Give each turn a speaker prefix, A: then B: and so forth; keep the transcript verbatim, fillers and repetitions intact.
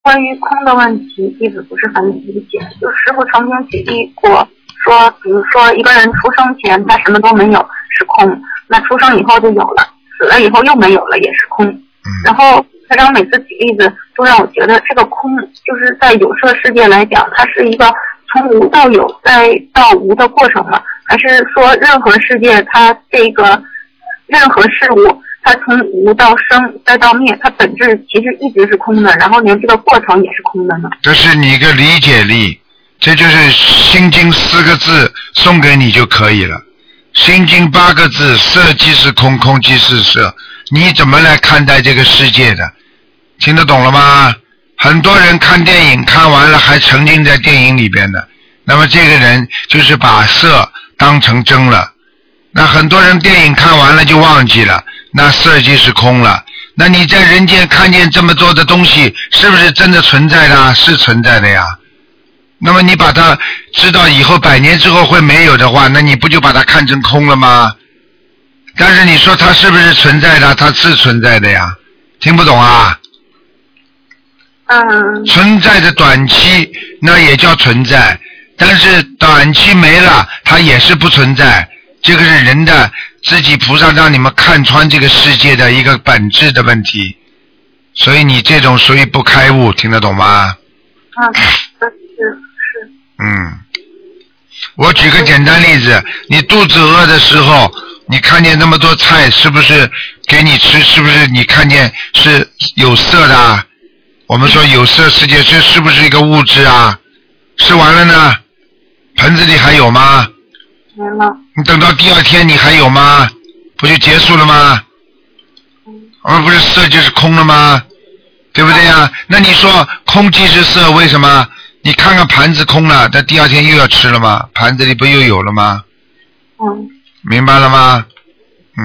A: 关于空的问题，弟子不是很理解。就师父曾经举例过，说比如说一个人出生前他什么都没有是空，那出生以后就有了，死了以后又没有了也是空。然后台长每次举例子都让我觉得这个空就是在有色世界来讲，它是一个从无到有再到无的过程吗？还是说任何世界它这个任何事物它从无到生再到灭，它本质其实一直是空的，然后连这个过程也是空的呢？
B: 这是你一个理解力，这就是心经四个字送给你就可以了。心经八个字，色即是空，空即是色，你怎么来看待这个世界的？听得懂了吗？很多人看电影看完了还沉浸在电影里边的，那么这个人就是把色当成真了。那很多人电影看完了就忘记了，那色即是空了。那你在人间看见这么多的东西，是不是真的存在的？是存在的呀。那么你把它知道以后百年之后会没有的话，那你不就把它看成空了吗？但是你说它是不是存在的？它是存在的呀。听不懂啊？
A: 嗯。
B: 存在的短期那也叫存在，但是短期没了它也是不存在。这个是人的自己菩萨让你们看穿这个世界的一个本质的问题，所以你这种属于不开悟，听得懂吗？
A: 啊，是是。
B: 嗯，我举个简单例子，你肚子饿的时候，你看见那么多菜，是不是给你吃？是不是你看见是有色的啊？我们说有色世界是是不是一个物质啊？吃完了呢，盆子里还有吗？
A: 没了。
B: 你等到第二天你还有吗？不就结束了吗？而不是色就是空了吗？对不对呀？那你说空即是色，为什么？你看看盘子空了，但第二天又要吃了吗？盘子里不又有了吗？
A: 嗯。
B: 明白了吗？